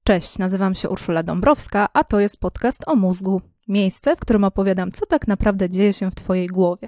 Cześć, nazywam się Urszula Dąbrowska, a to jest podcast o mózgu. Miejsce, w którym opowiadam, co tak naprawdę dzieje się w Twojej głowie.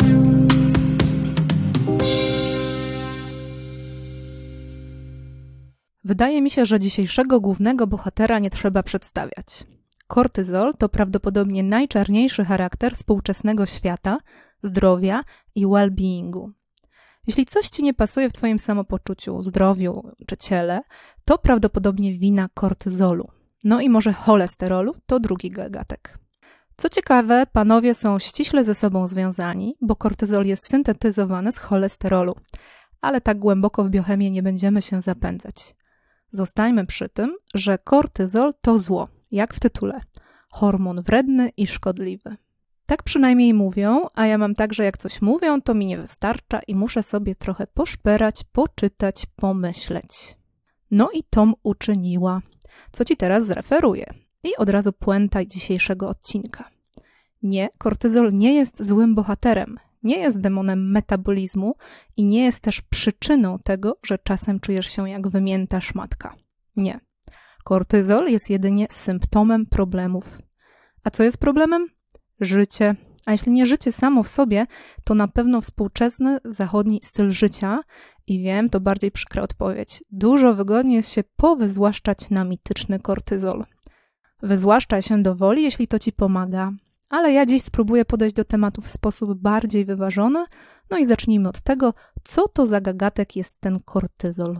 Wydaje mi się, że dzisiejszego głównego bohatera nie trzeba przedstawiać. Kortyzol to prawdopodobnie najczarniejszy charakter współczesnego świata, zdrowia i well-beingu. Jeśli coś Ci nie pasuje w Twoim samopoczuciu, zdrowiu czy ciele, to prawdopodobnie wina kortyzolu. No i może cholesterolu to drugi gagatek. Co ciekawe, panowie są ściśle ze sobą związani, bo kortyzol jest syntetyzowany z cholesterolu. Ale tak głęboko w biochemię nie będziemy się zapędzać. Zostańmy przy tym, że kortyzol to zło, jak w tytule. Hormon wredny i szkodliwy. Tak przynajmniej mówią, a ja mam tak, że jak coś mówią, to mi nie wystarcza i muszę sobie trochę poszperać, poczytać, pomyśleć. No i Tom uczyniła, co Ci teraz zreferuję. I od razu puenta dzisiejszego odcinka. Nie, kortyzol nie jest złym bohaterem, nie jest demonem metabolizmu i nie jest też przyczyną tego, że czasem czujesz się jak wymięta szmatka. Nie. Kortyzol jest jedynie symptomem problemów. A co jest problemem? Życie. A jeśli nie życie samo w sobie, to na pewno współczesny, zachodni styl życia. I wiem, to bardziej przykra odpowiedź. Dużo wygodniej jest się powyzłaszczać na mityczny kortyzol. Wyzłaszczaj się do woli, jeśli to Ci pomaga. Ale ja dziś spróbuję podejść do tematu w sposób bardziej wyważony. No i zacznijmy od tego, co to za gagatek jest ten kortyzol.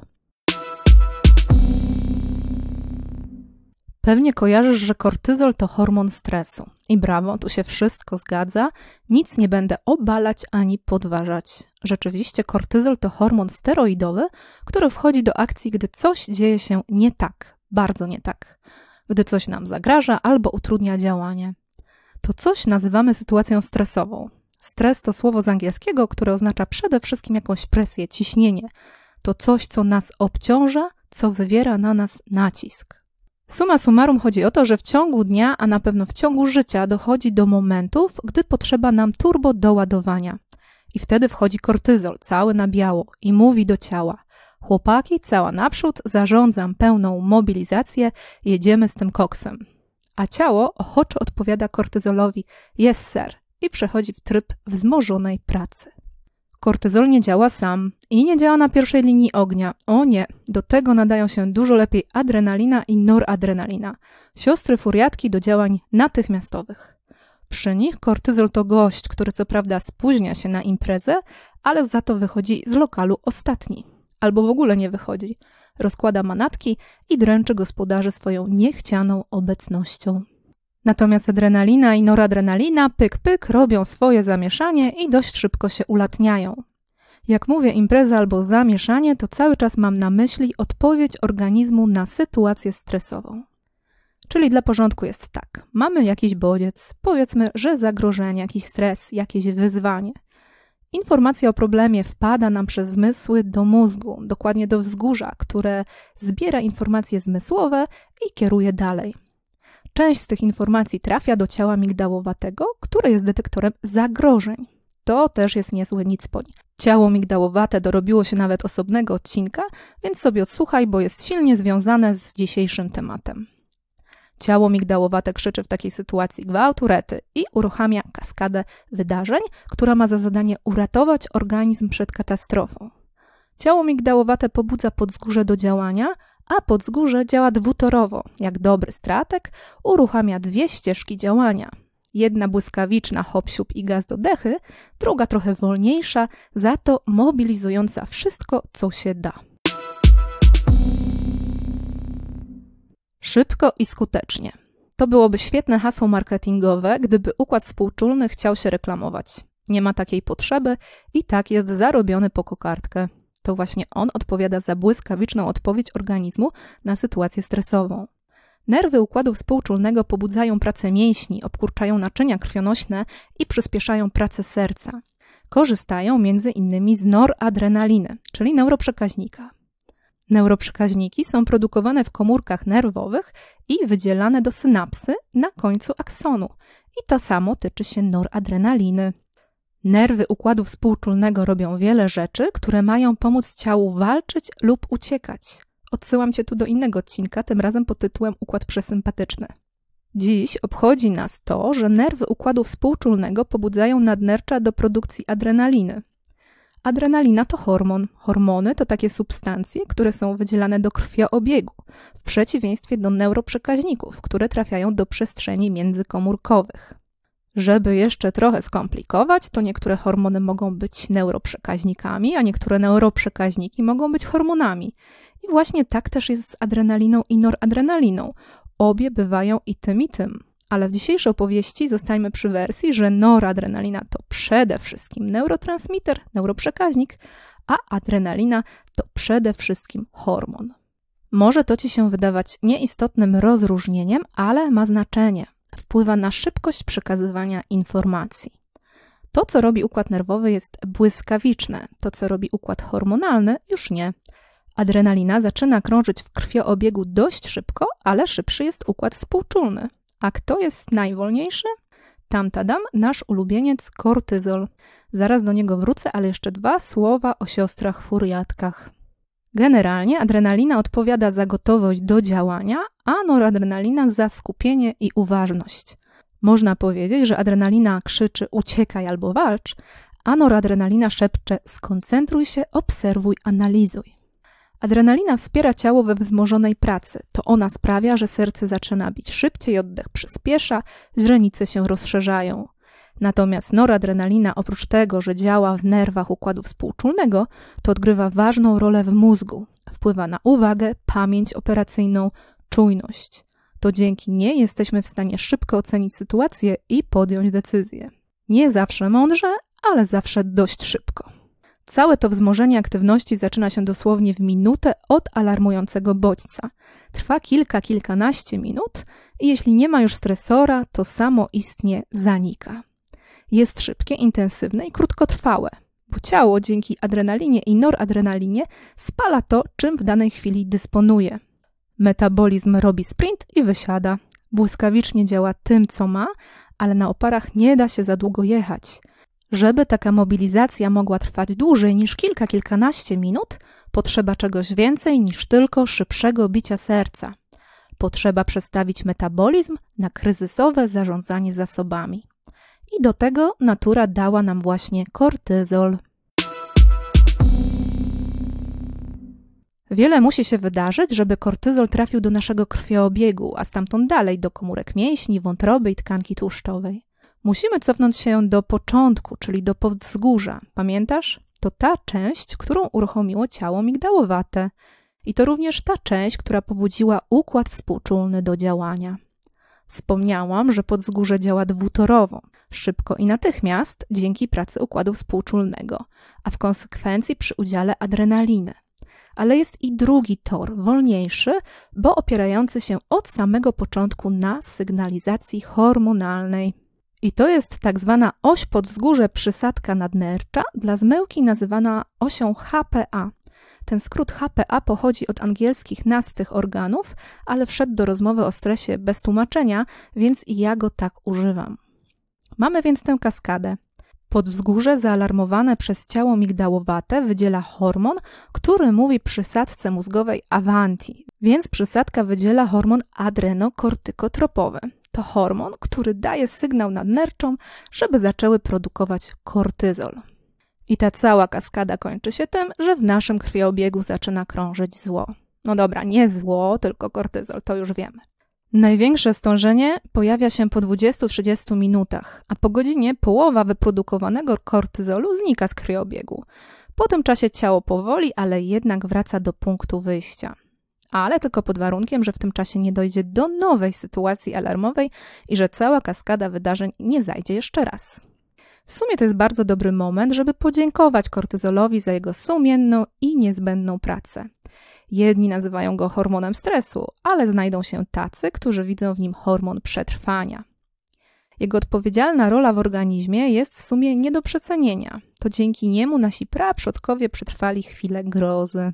Pewnie kojarzysz, że kortyzol to hormon stresu. I brawo, tu się wszystko zgadza. Nic nie będę obalać ani podważać. Rzeczywiście kortyzol to hormon steroidowy, który wchodzi do akcji, gdy coś dzieje się nie tak, bardzo nie tak. Gdy coś nam zagraża albo utrudnia działanie. To coś nazywamy sytuacją stresową. Stres to słowo z angielskiego, które oznacza przede wszystkim jakąś presję, ciśnienie. To coś, co nas obciąża, co wywiera na nas nacisk. Summa summarum chodzi o to, że w ciągu dnia, a na pewno w ciągu życia dochodzi do momentów, gdy potrzeba nam turbo doładowania. I wtedy wchodzi kortyzol, cały na biało i mówi do ciała: chłopaki, cała naprzód, zarządzam pełną mobilizację, jedziemy z tym koksem. A ciało ochoczo odpowiada kortyzolowi: yes sir, i przechodzi w tryb wzmożonej pracy. Kortyzol nie działa sam i nie działa na pierwszej linii ognia. O nie, do tego nadają się dużo lepiej adrenalina i noradrenalina, siostry furiatki do działań natychmiastowych. Przy nich kortyzol to gość, który co prawda spóźnia się na imprezę, ale za to wychodzi z lokalu ostatni. Albo w ogóle nie wychodzi. Rozkłada manatki i dręczy gospodarzy swoją niechcianą obecnością. Natomiast adrenalina i noradrenalina pyk robią swoje zamieszanie i dość szybko się ulatniają. Jak mówię impreza albo zamieszanie, to cały czas mam na myśli odpowiedź organizmu na sytuację stresową. Czyli dla porządku jest tak, mamy jakiś bodziec, powiedzmy, że zagrożenie, jakiś stres, jakieś wyzwanie. Informacja o problemie wpada nam przez zmysły do mózgu, dokładnie do wzgórza, które zbiera informacje zmysłowe i kieruje dalej. Część z tych informacji trafia do ciała migdałowatego, które jest detektorem zagrożeń. To też jest niezły nicpoń. Ciało migdałowate dorobiło się nawet osobnego odcinka, więc sobie odsłuchaj, bo jest silnie związane z dzisiejszym tematem. Ciało migdałowate krzyczy w takiej sytuacji gwałtu, rety i uruchamia kaskadę wydarzeń, która ma za zadanie uratować organizm przed katastrofą. Ciało migdałowate pobudza podzgórze do działania, a podzgórze działa dwutorowo. Jak dobry strateg uruchamia dwie ścieżki działania. Jedna błyskawiczna, hop, siup i gaz do dechy, druga trochę wolniejsza, za to mobilizująca wszystko, co się da. Szybko i skutecznie. To byłoby świetne hasło marketingowe, gdyby układ współczulny chciał się reklamować. Nie ma takiej potrzeby i tak jest zarobiony po kokardkę. To właśnie on odpowiada za błyskawiczną odpowiedź organizmu na sytuację stresową. Nerwy układu współczulnego pobudzają pracę mięśni, obkurczają naczynia krwionośne i przyspieszają pracę serca. Korzystają między innymi z noradrenaliny, czyli neuroprzekaźnika. Neuroprzekaźniki są produkowane w komórkach nerwowych i wydzielane do synapsy na końcu aksonu. I to samo tyczy się noradrenaliny. Nerwy układu współczulnego robią wiele rzeczy, które mają pomóc ciału walczyć lub uciekać. Odsyłam Cię tu do innego odcinka, tym razem pod tytułem Układ przesympatyczny. Dziś obchodzi nas to, że nerwy układu współczulnego pobudzają nadnercza do produkcji adrenaliny. Adrenalina to hormon. Hormony to takie substancje, które są wydzielane do krwiobiegu, w przeciwieństwie do neuroprzekaźników, które trafiają do przestrzeni międzykomórkowych. Żeby jeszcze trochę skomplikować, to niektóre hormony mogą być neuroprzekaźnikami, a niektóre neuroprzekaźniki mogą być hormonami. I właśnie tak też jest z adrenaliną i noradrenaliną. Obie bywają i tym, i tym. Ale w dzisiejszej opowieści zostańmy przy wersji, że noradrenalina to przede wszystkim neurotransmiter, neuroprzekaźnik, a adrenalina to przede wszystkim hormon. Może to Ci się wydawać nieistotnym rozróżnieniem, ale ma znaczenie. Wpływa na szybkość przekazywania informacji. To, co robi układ nerwowy, jest błyskawiczne. To, co robi układ hormonalny, już nie. Adrenalina zaczyna krążyć w krwioobiegu dość szybko, ale szybszy jest układ współczulny. A kto jest najwolniejszy? Tam, nasz ulubieniec kortyzol. Zaraz do niego wrócę, ale jeszcze 2 słowa o siostrach furiatkach. Generalnie adrenalina odpowiada za gotowość do działania, a noradrenalina za skupienie i uważność. Można powiedzieć, że adrenalina krzyczy uciekaj albo walcz, a noradrenalina szepcze skoncentruj się, obserwuj, analizuj. Adrenalina wspiera ciało we wzmożonej pracy. To ona sprawia, że serce zaczyna bić szybciej, oddech przyspiesza, źrenice się rozszerzają. Natomiast noradrenalina, oprócz tego, że działa w nerwach układu współczulnego, to odgrywa ważną rolę w mózgu. Wpływa na uwagę, pamięć operacyjną, czujność. To dzięki niej jesteśmy w stanie szybko ocenić sytuację i podjąć decyzję. Nie zawsze mądrze, ale zawsze dość szybko. Całe to wzmożenie aktywności zaczyna się dosłownie w minutę od alarmującego bodźca. Trwa kilkanaście minut i jeśli nie ma już stresora, to samoistnie zanika. Jest szybkie, intensywne i krótkotrwałe, bo ciało dzięki adrenalinie i noradrenalinie spala to, czym w danej chwili dysponuje. Metabolizm robi sprint i wysiada. Błyskawicznie działa tym, co ma, ale na oparach nie da się za długo jechać. Żeby taka mobilizacja mogła trwać dłużej niż kilkanaście minut, potrzeba czegoś więcej niż tylko szybszego bicia serca. Potrzeba przestawić metabolizm na kryzysowe zarządzanie zasobami. I do tego natura dała nam właśnie kortyzol. Wiele musi się wydarzyć, żeby kortyzol trafił do naszego krwioobiegu, a stamtąd dalej do komórek mięśni, wątroby i tkanki tłuszczowej. Musimy cofnąć się do początku, czyli do podzgórza. Pamiętasz? To ta część, którą uruchomiło ciało migdałowate. I to również ta część, która pobudziła układ współczulny do działania. Wspomniałam, że podzgórze działa dwutorowo, szybko i natychmiast dzięki pracy układu współczulnego, a w konsekwencji przy udziale adrenaliny. Ale jest i drugi tor, wolniejszy, bo opierający się od samego początku na sygnalizacji hormonalnej. I to jest tak zwana oś podwzgórze przysadka nadnercza, dla zmyłki nazywana osią HPA. Ten skrót HPA pochodzi od angielskich nazw tych organów, ale wszedł do rozmowy o stresie bez tłumaczenia, więc i ja go tak używam. Mamy więc tę kaskadę. Podwzgórze zaalarmowane przez ciało migdałowate wydziela hormon, który mówi przysadce mózgowej avanti, więc przysadka wydziela hormon adrenokortykotropowy. To hormon, który daje sygnał nadnerczom, żeby zaczęły produkować kortyzol. I ta cała kaskada kończy się tym, że w naszym krwiobiegu zaczyna krążyć zło. No dobra, nie zło, tylko kortyzol, to już wiemy. Największe stężenie pojawia się po 20-30 minutach, a po godzinie połowa wyprodukowanego kortyzolu znika z krwiobiegu. Po tym czasie ciało powoli, ale jednak wraca do punktu wyjścia. Ale tylko pod warunkiem, że w tym czasie nie dojdzie do nowej sytuacji alarmowej i że cała kaskada wydarzeń nie zajdzie jeszcze raz. W sumie to jest bardzo dobry moment, żeby podziękować kortyzolowi za jego sumienną i niezbędną pracę. Jedni nazywają go hormonem stresu, ale znajdą się tacy, którzy widzą w nim hormon przetrwania. Jego odpowiedzialna rola w organizmie jest w sumie nie do przecenienia. To dzięki niemu nasi praprzodkowie przetrwali chwilę grozy.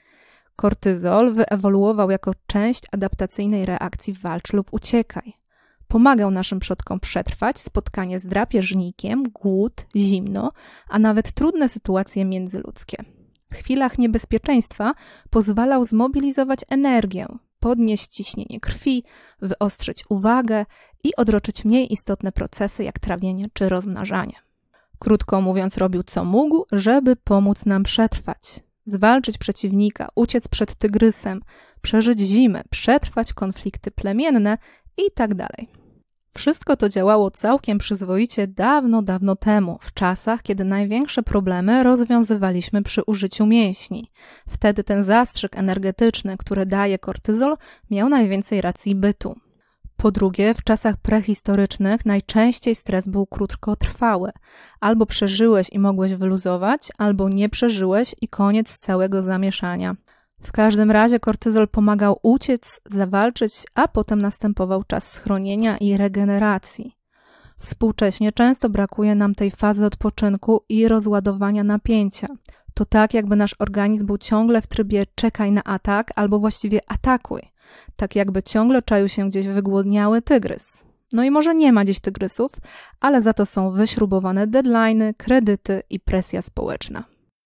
Kortyzol wyewoluował jako część adaptacyjnej reakcji walcz lub uciekaj. Pomagał naszym przodkom przetrwać spotkanie z drapieżnikiem, głód, zimno, a nawet trudne sytuacje międzyludzkie. W chwilach niebezpieczeństwa pozwalał zmobilizować energię, podnieść ciśnienie krwi, wyostrzyć uwagę i odroczyć mniej istotne procesy jak trawienie czy rozmnażanie. Krótko mówiąc, robił co mógł, żeby pomóc nam przetrwać. Zwalczyć przeciwnika, uciec przed tygrysem, przeżyć zimę, przetrwać konflikty plemienne i tak dalej. Wszystko to działało całkiem przyzwoicie dawno, dawno temu, w czasach, kiedy największe problemy rozwiązywaliśmy przy użyciu mięśni. Wtedy ten zastrzyk energetyczny, który daje kortyzol, miał najwięcej racji bytu. Po drugie, w czasach prehistorycznych najczęściej stres był krótkotrwały. Albo przeżyłeś i mogłeś wyluzować, albo nie przeżyłeś i koniec całego zamieszania. W każdym razie kortyzol pomagał uciec, zawalczyć, a potem następował czas schronienia i regeneracji. Współcześnie często brakuje nam tej fazy odpoczynku i rozładowania napięcia. To tak, jakby nasz organizm był ciągle w trybie czekaj na atak albo właściwie atakuj. Tak jakby ciągle czaił się gdzieś wygłodniały tygrys. No i może nie ma dziś tygrysów, ale za to są wyśrubowane deadline'y, kredyty i presja społeczna.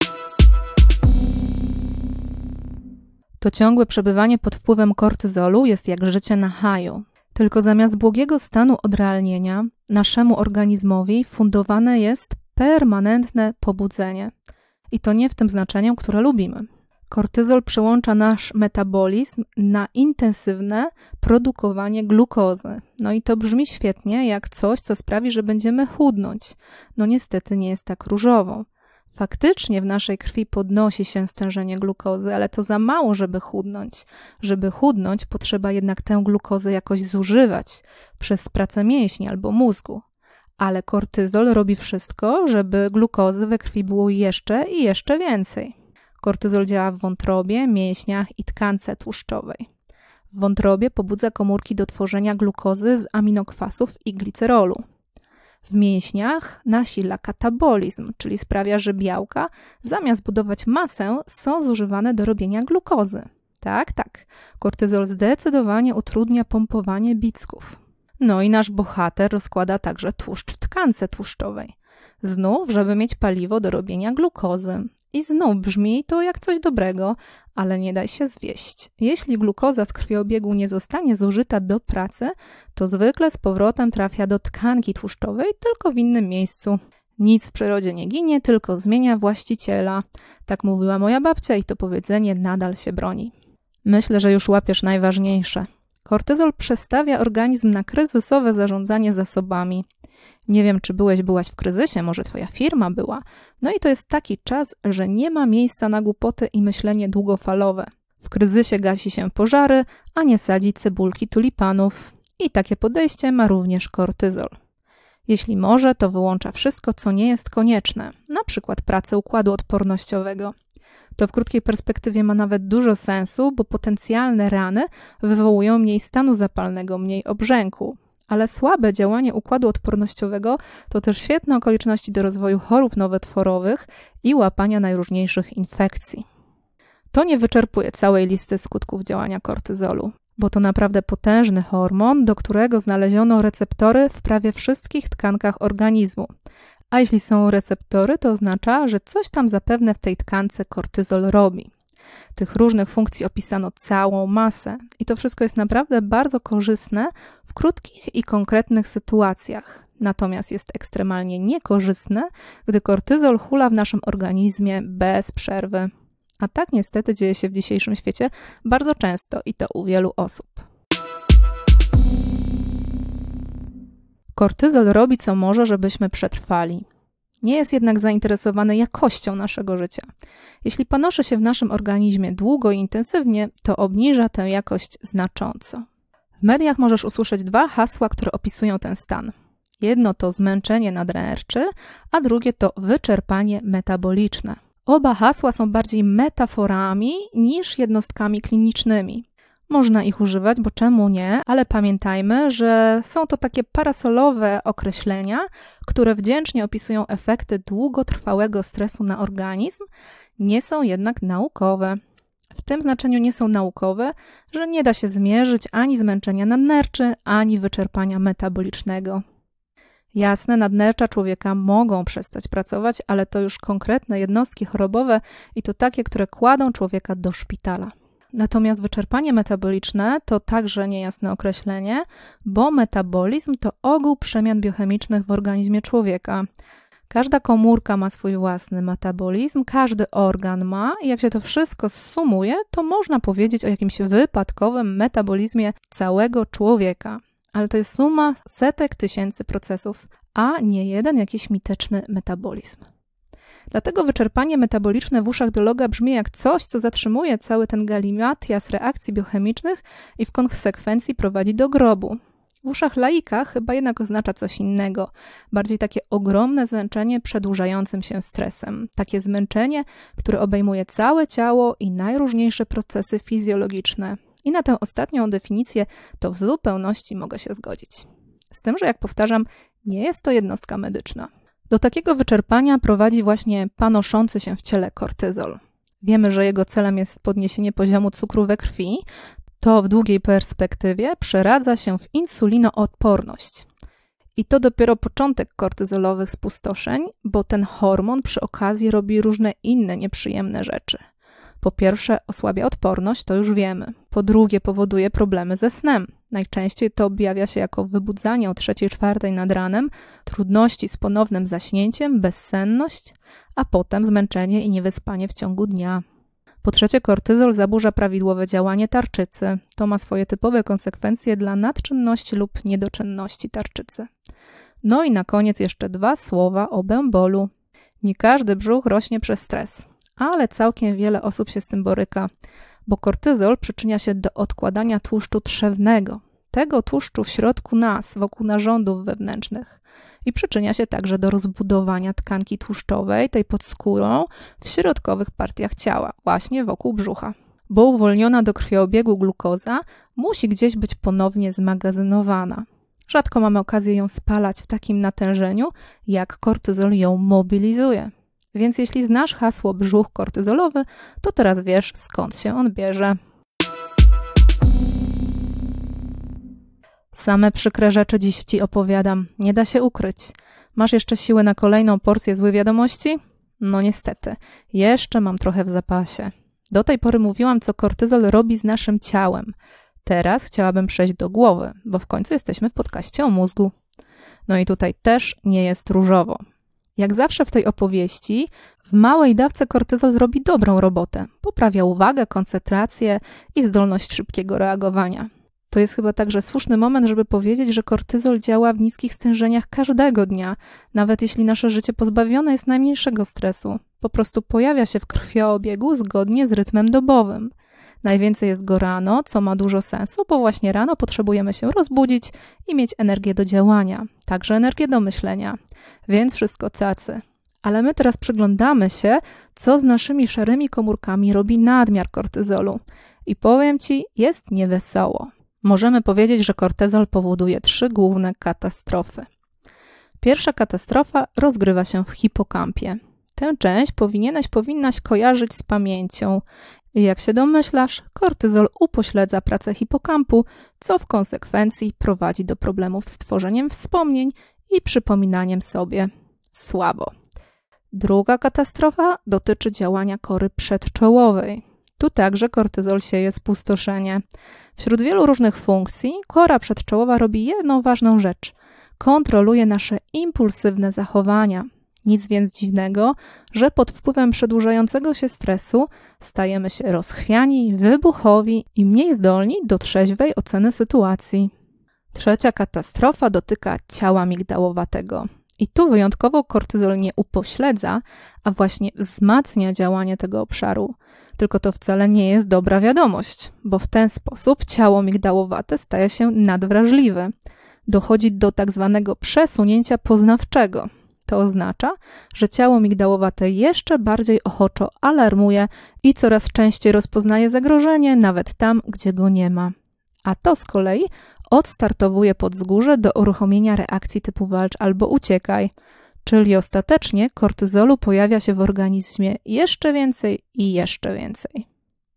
To ciągłe przebywanie pod wpływem kortyzolu jest jak życie na haju. Tylko zamiast błogiego stanu odrealnienia, naszemu organizmowi fundowane jest permanentne pobudzenie. I to nie w tym znaczeniu, które lubimy. Kortyzol przełącza nasz metabolizm na intensywne produkowanie glukozy. No i to brzmi świetnie jak coś, co sprawi, że będziemy chudnąć. No niestety nie jest tak różowo. Faktycznie w naszej krwi podnosi się stężenie glukozy, ale to za mało, żeby chudnąć. Żeby chudnąć, potrzeba jednak tę glukozę jakoś zużywać przez pracę mięśni albo mózgu. Ale kortyzol robi wszystko, żeby glukozy we krwi było jeszcze i jeszcze więcej. Kortyzol działa w wątrobie, mięśniach i tkance tłuszczowej. W wątrobie pobudza komórki do tworzenia glukozy z aminokwasów i glicerolu. W mięśniach nasila katabolizm, czyli sprawia, że białka zamiast budować masę są zużywane do robienia glukozy. Tak. Kortyzol zdecydowanie utrudnia pompowanie bicków. No i nasz bohater rozkłada także tłuszcz w tkance tłuszczowej. Znów, żeby mieć paliwo do robienia glukozy. I znów brzmi to jak coś dobrego, ale nie daj się zwieść. Jeśli glukoza z krwiobiegu nie zostanie zużyta do pracy, to zwykle z powrotem trafia do tkanki tłuszczowej, tylko w innym miejscu. Nic w przyrodzie nie ginie, tylko zmienia właściciela. Tak mówiła moja babcia i to powiedzenie nadal się broni. Myślę, że już łapiesz najważniejsze. Kortyzol przestawia organizm na kryzysowe zarządzanie zasobami. Nie wiem, czy byłaś w kryzysie, może twoja firma była. No i to jest taki czas, że nie ma miejsca na głupoty i myślenie długofalowe. W kryzysie gasi się pożary, a nie sadzi cebulki tulipanów. I takie podejście ma również kortyzol. Jeśli może, to wyłącza wszystko, co nie jest konieczne, na przykład pracę układu odpornościowego. To w krótkiej perspektywie ma nawet dużo sensu, bo potencjalne rany wywołują mniej stanu zapalnego, mniej obrzęku. Ale słabe działanie układu odpornościowego to też świetne okoliczności do rozwoju chorób nowotworowych i łapania najróżniejszych infekcji. To nie wyczerpuje całej listy skutków działania kortyzolu, bo to naprawdę potężny hormon, do którego znaleziono receptory w prawie wszystkich tkankach organizmu. A jeśli są receptory, to oznacza, że coś tam zapewne w tej tkance kortyzol robi. Tych różnych funkcji opisano całą masę i to wszystko jest naprawdę bardzo korzystne w krótkich i konkretnych sytuacjach. Natomiast jest ekstremalnie niekorzystne, gdy kortyzol hula w naszym organizmie bez przerwy. A tak niestety dzieje się w dzisiejszym świecie bardzo często i to u wielu osób. Kortyzol robi co może, żebyśmy przetrwali. Nie jest jednak zainteresowany jakością naszego życia. Jeśli panoszy się w naszym organizmie długo i intensywnie, to obniża tę jakość znacząco. W mediach możesz usłyszeć 2 hasła, które opisują ten stan. Jedno to zmęczenie nadnerczy, a drugie to wyczerpanie metaboliczne. Oba hasła są bardziej metaforami niż jednostkami klinicznymi. Można ich używać, bo czemu nie, ale pamiętajmy, że są to takie parasolowe określenia, które wdzięcznie opisują efekty długotrwałego stresu na organizm, nie są jednak naukowe. W tym znaczeniu nie są naukowe, że nie da się zmierzyć ani zmęczenia nadnerczy, ani wyczerpania metabolicznego. Jasne, nadnercza człowieka mogą przestać pracować, ale to już konkretne jednostki chorobowe i to takie, które kładą człowieka do szpitala. Natomiast wyczerpanie metaboliczne to także niejasne określenie, bo metabolizm to ogół przemian biochemicznych w organizmie człowieka. Każda komórka ma swój własny metabolizm, każdy organ ma i jak się to wszystko zsumuje, to można powiedzieć o jakimś wypadkowym metabolizmie całego człowieka. Ale to jest suma setek tysięcy procesów, a nie jeden jakiś mityczny metabolizm. Dlatego wyczerpanie metaboliczne w uszach biologa brzmi jak coś, co zatrzymuje cały ten galimatias reakcji biochemicznych i w konsekwencji prowadzi do grobu. W uszach laika chyba jednak oznacza coś innego, bardziej takie ogromne zmęczenie przedłużającym się stresem. Takie zmęczenie, które obejmuje całe ciało i najróżniejsze procesy fizjologiczne. I na tę ostatnią definicję to w zupełności mogę się zgodzić. Z tym, że jak powtarzam, nie jest to jednostka medyczna. Do takiego wyczerpania prowadzi właśnie panoszący się w ciele kortyzol. Wiemy, że jego celem jest podniesienie poziomu cukru we krwi. To w długiej perspektywie przeradza się w insulinoodporność. I to dopiero początek kortyzolowych spustoszeń, bo ten hormon przy okazji robi różne inne nieprzyjemne rzeczy. Po pierwsze, osłabia odporność, to już wiemy. Po drugie, powoduje problemy ze snem. Najczęściej to objawia się jako wybudzanie o 3-4 nad ranem, trudności z ponownym zaśnięciem, bezsenność, a potem zmęczenie i niewyspanie w ciągu dnia. Po trzecie, kortyzol zaburza prawidłowe działanie tarczycy. To ma swoje typowe konsekwencje dla nadczynności lub niedoczynności tarczycy. No i na koniec jeszcze 2 słowa o bębolu. Nie każdy brzuch rośnie przez stres, ale całkiem wiele osób się z tym boryka, bo kortyzol przyczynia się do odkładania tłuszczu trzewnego, tego tłuszczu w środku nas, wokół narządów wewnętrznych. I przyczynia się także do rozbudowania tkanki tłuszczowej, tej pod skórą, w środkowych partiach ciała, właśnie wokół brzucha. Bo uwolniona do krwiobiegu glukoza musi gdzieś być ponownie zmagazynowana. Rzadko mamy okazję ją spalać w takim natężeniu, jak kortyzol ją mobilizuje. Więc jeśli znasz hasło brzuch kortyzolowy, to teraz wiesz, skąd się on bierze. Same przykre rzeczy dziś Ci opowiadam, nie da się ukryć. Masz jeszcze siłę na kolejną porcję złych wiadomości? No niestety, jeszcze mam trochę w zapasie. Do tej pory mówiłam, co kortyzol robi z naszym ciałem. Teraz chciałabym przejść do głowy, bo w końcu jesteśmy w podcaście o mózgu. No i tutaj też nie jest różowo. Jak zawsze w tej opowieści, w małej dawce kortyzol robi dobrą robotę. Poprawia uwagę, koncentrację i zdolność szybkiego reagowania. To jest chyba także słuszny moment, żeby powiedzieć, że kortyzol działa w niskich stężeniach każdego dnia, nawet jeśli nasze życie pozbawione jest najmniejszego stresu. Po prostu pojawia się w krwioobiegu zgodnie z rytmem dobowym. Najwięcej jest go rano, co ma dużo sensu, bo właśnie rano potrzebujemy się rozbudzić i mieć energię do działania, także energię do myślenia, więc wszystko cacy. Ale my teraz przyglądamy się, co z naszymi szarymi komórkami robi nadmiar kortyzolu. I powiem Ci, jest niewesoło. Możemy powiedzieć, że kortyzol powoduje 3 główne katastrofy. Pierwsza katastrofa rozgrywa się w hipokampie. Tę część powinnaś kojarzyć z pamięcią. I jak się domyślasz, kortyzol upośledza pracę hipokampu, co w konsekwencji prowadzi do problemów z tworzeniem wspomnień i przypominaniem sobie. Słabo. Druga katastrofa dotyczy działania kory przedczołowej. Tu także kortyzol sieje spustoszenie. Wśród wielu różnych funkcji kora przedczołowa robi jedną ważną rzecz. Kontroluje nasze impulsywne zachowania. Nic więc dziwnego, że pod wpływem przedłużającego się stresu stajemy się rozchwiani, wybuchowi i mniej zdolni do trzeźwej oceny sytuacji. Trzecia katastrofa dotyka ciała migdałowatego. I tu wyjątkowo kortyzol nie upośledza, a właśnie wzmacnia działanie tego obszaru. Tylko to wcale nie jest dobra wiadomość, bo w ten sposób ciało migdałowate staje się nadwrażliwe. Dochodzi do tak zwanego przesunięcia poznawczego. To oznacza, że ciało migdałowate jeszcze bardziej ochoczo alarmuje i coraz częściej rozpoznaje zagrożenie nawet tam, gdzie go nie ma. A to z kolei odstartowuje podzgórze do uruchomienia reakcji typu walcz albo uciekaj, czyli ostatecznie kortyzolu pojawia się w organizmie jeszcze więcej i jeszcze więcej.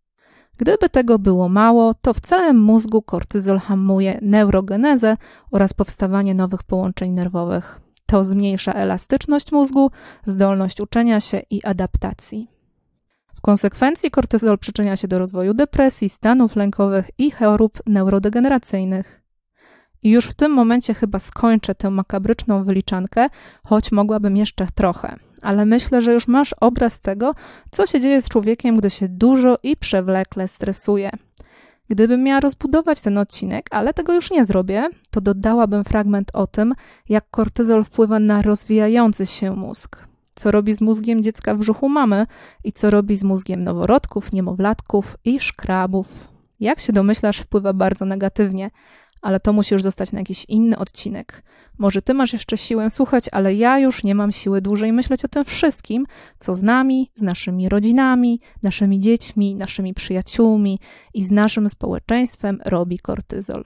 Gdyby tego było mało, to w całym mózgu kortyzol hamuje neurogenezę oraz powstawanie nowych połączeń nerwowych. To zmniejsza elastyczność mózgu, zdolność uczenia się i adaptacji. W konsekwencji kortyzol przyczynia się do rozwoju depresji, stanów lękowych i chorób neurodegeneracyjnych. I już w tym momencie chyba skończę tę makabryczną wyliczankę, choć mogłabym jeszcze trochę. Ale myślę, że już masz obraz tego, co się dzieje z człowiekiem, gdy się dużo i przewlekle stresuje. Gdybym miała rozbudować ten odcinek, ale tego już nie zrobię, to dodałabym fragment o tym, jak kortyzol wpływa na rozwijający się mózg. Co robi z mózgiem dziecka w brzuchu mamy i co robi z mózgiem noworodków, niemowlatków i szkrabów. Jak się domyślasz, wpływa bardzo negatywnie, ale to musi już zostać na jakiś inny odcinek. Może ty masz jeszcze siłę słuchać, ale ja już nie mam siły dłużej myśleć o tym wszystkim, co z nami, z naszymi rodzinami, naszymi dziećmi, naszymi przyjaciółmi i z naszym społeczeństwem robi kortyzol.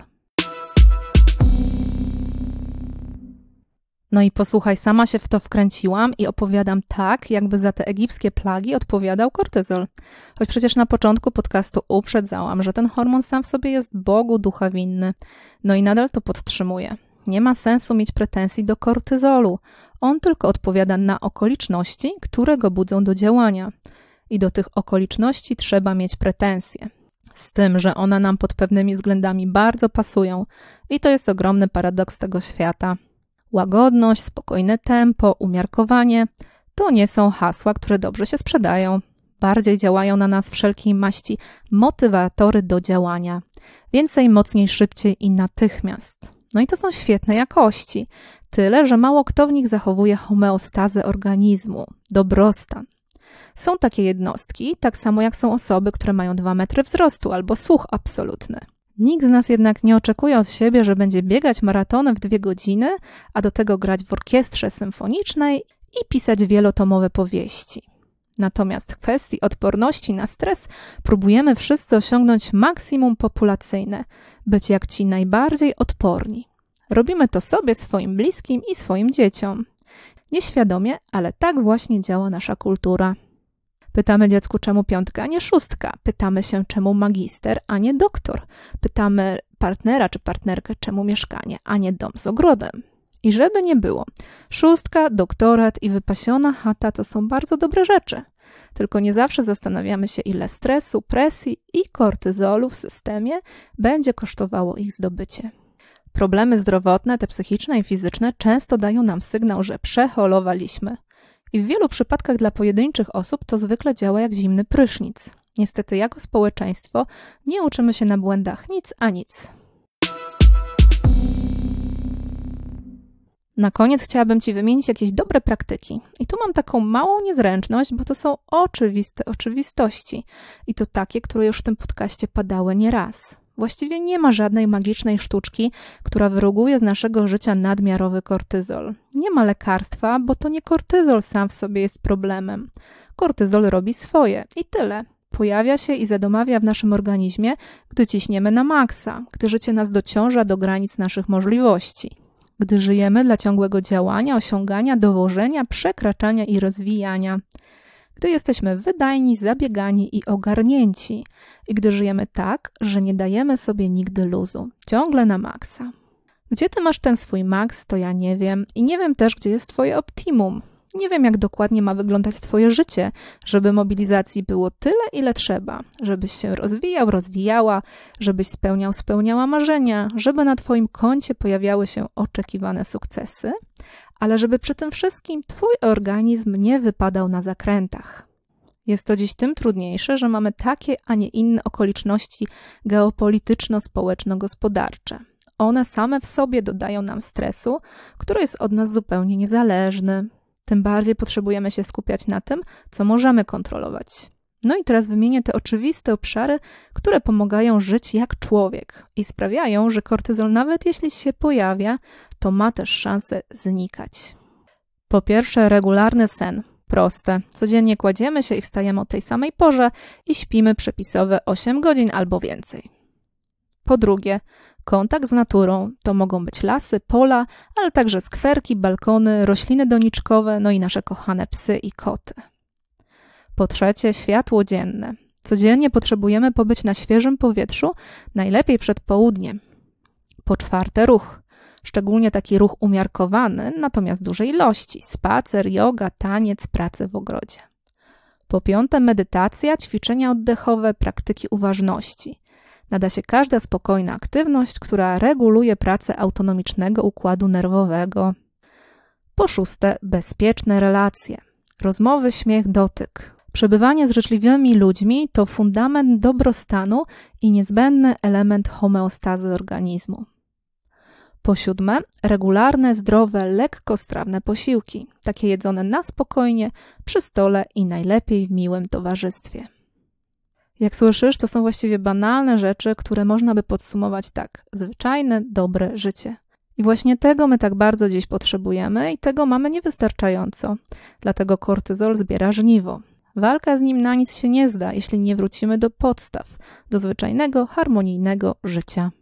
No i posłuchaj, sama się w to wkręciłam i opowiadam tak, jakby za te egipskie plagi odpowiadał kortyzol. Choć przecież na początku podcastu uprzedzałam, że ten hormon sam w sobie jest Bogu ducha winny. No i nadal to podtrzymuję. Nie ma sensu mieć pretensji do kortyzolu. On tylko odpowiada na okoliczności, które go budzą do działania. I do tych okoliczności trzeba mieć pretensje. Z tym, że one nam pod pewnymi względami bardzo pasują. I to jest ogromny paradoks tego świata. Łagodność, spokojne tempo, umiarkowanie to nie są hasła, które dobrze się sprzedają. Bardziej działają na nas wszelkiej maści motywatory do działania. Więcej, mocniej, szybciej i natychmiast. No i to są świetne jakości. Tyle, że mało kto w nich zachowuje homeostazę organizmu, dobrostan. Są takie jednostki, tak samo jak są osoby, które mają 2 metry wzrostu albo słuch absolutny. Nikt z nas jednak nie oczekuje od siebie, że będzie biegać maratonem w 2 godziny, a do tego grać w orkiestrze symfonicznej i pisać wielotomowe powieści. Natomiast w kwestii odporności na stres próbujemy wszyscy osiągnąć maksimum populacyjne, być jak ci najbardziej odporni. Robimy to sobie, swoim bliskim i swoim dzieciom. Nieświadomie, ale tak właśnie działa nasza kultura. Pytamy dziecku, czemu 5, a nie 6. Pytamy się, czemu magister, a nie doktor. Pytamy partnera czy partnerkę, czemu mieszkanie, a nie dom z ogrodem. I żeby nie było, 6, doktorat i wypasiona chata to są bardzo dobre rzeczy. Tylko nie zawsze zastanawiamy się, ile stresu, presji i kortyzolu w systemie będzie kosztowało ich zdobycie. Problemy zdrowotne, te psychiczne i fizyczne, często dają nam sygnał, że przeholowaliśmy. I w wielu przypadkach dla pojedynczych osób to zwykle działa jak zimny prysznic. Niestety jako społeczeństwo nie uczymy się na błędach nic a nic. Na koniec chciałabym Ci wymienić jakieś dobre praktyki. I tu mam taką małą niezręczność, bo to są oczywiste oczywistości. I to takie, które już w tym podcaście padały nieraz. Właściwie nie ma żadnej magicznej sztuczki, która wyruguje z naszego życia nadmiarowy kortyzol. Nie ma lekarstwa, bo to nie kortyzol sam w sobie jest problemem. Kortyzol robi swoje i tyle. Pojawia się i zadomawia w naszym organizmie, gdy ciśniemy na maksa, gdy życie nas dociąża do granic naszych możliwości. Gdy żyjemy dla ciągłego działania, osiągania, dowożenia, przekraczania i rozwijania. Gdy jesteśmy wydajni, zabiegani i ogarnięci. I gdy żyjemy tak, że nie dajemy sobie nigdy luzu. Ciągle na maksa. Gdzie ty masz ten swój maks, to ja nie wiem. I nie wiem też, gdzie jest twoje optimum. Nie wiem, jak dokładnie ma wyglądać twoje życie, żeby mobilizacji było tyle, ile trzeba. Żebyś się rozwijał, rozwijała, żebyś spełniała marzenia, żeby na twoim koncie pojawiały się oczekiwane sukcesy, ale żeby przy tym wszystkim twój organizm nie wypadał na zakrętach. Jest to dziś tym trudniejsze, że mamy takie, a nie inne okoliczności geopolityczno-społeczno-gospodarcze. One same w sobie dodają nam stresu, który jest od nas zupełnie niezależny. Tym bardziej potrzebujemy się skupiać na tym, co możemy kontrolować. No i teraz wymienię te oczywiste obszary, które pomagają żyć jak człowiek i sprawiają, że kortyzol nawet jeśli się pojawia, to ma też szansę znikać. Po pierwsze, regularny sen. Proste. Codziennie kładziemy się i wstajemy o tej samej porze i śpimy przepisowe 8 godzin albo więcej. Po drugie, kontakt z naturą. To mogą być lasy, pola, ale także skwerki, balkony, rośliny doniczkowe, no i nasze kochane psy i koty. Po trzecie, światło dzienne. Codziennie potrzebujemy pobyć na świeżym powietrzu, najlepiej przed południem. Po czwarte, ruch. Szczególnie taki ruch umiarkowany, natomiast dużej ilości: spacer, joga, taniec, prace w ogrodzie. Po piąte, medytacja, ćwiczenia oddechowe, praktyki uważności. Nada się każda spokojna aktywność, która reguluje pracę autonomicznego układu nerwowego. Po szóste, bezpieczne relacje. Rozmowy, śmiech, dotyk. Przebywanie z życzliwymi ludźmi to fundament dobrostanu i niezbędny element homeostazy organizmu. Po siódme, regularne, zdrowe, lekkostrawne posiłki, takie jedzone na spokojnie, przy stole i najlepiej w miłym towarzystwie. Jak słyszysz, to są właściwie banalne rzeczy, które można by podsumować tak: zwyczajne, dobre życie. I właśnie tego my tak bardzo dziś potrzebujemy i tego mamy niewystarczająco. Dlatego kortyzol zbiera żniwo. Walka z nim na nic się nie zda, jeśli nie wrócimy do podstaw, do zwyczajnego, harmonijnego życia.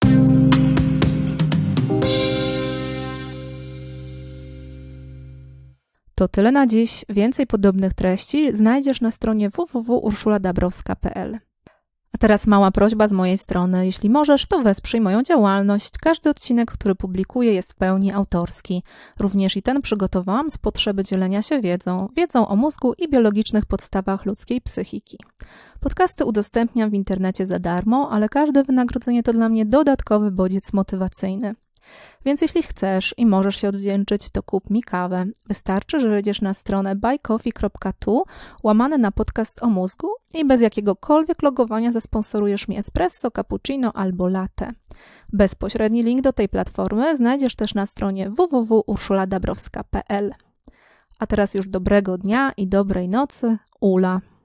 To tyle na dziś. Więcej podobnych treści znajdziesz na stronie www.urszuladabrowska.pl. A teraz mała prośba z mojej strony. Jeśli możesz, to wesprzyj moją działalność. Każdy odcinek, który publikuję, jest w pełni autorski. Również i ten przygotowałam z potrzeby dzielenia się wiedzą o mózgu i biologicznych podstawach ludzkiej psychiki. Podcasty udostępniam w internecie za darmo, ale każde wynagrodzenie to dla mnie dodatkowy bodziec motywacyjny. Więc jeśli chcesz i możesz się odwdzięczyć, to kup mi kawę. Wystarczy, że wejdziesz na stronę buycoffee.tu / podcast o mózgu i bez jakiegokolwiek logowania zasponsorujesz mi espresso, cappuccino albo latte. Bezpośredni link do tej platformy znajdziesz też na stronie www.urszuladabrowska.pl. A teraz już dobrego dnia i dobrej nocy, Ula.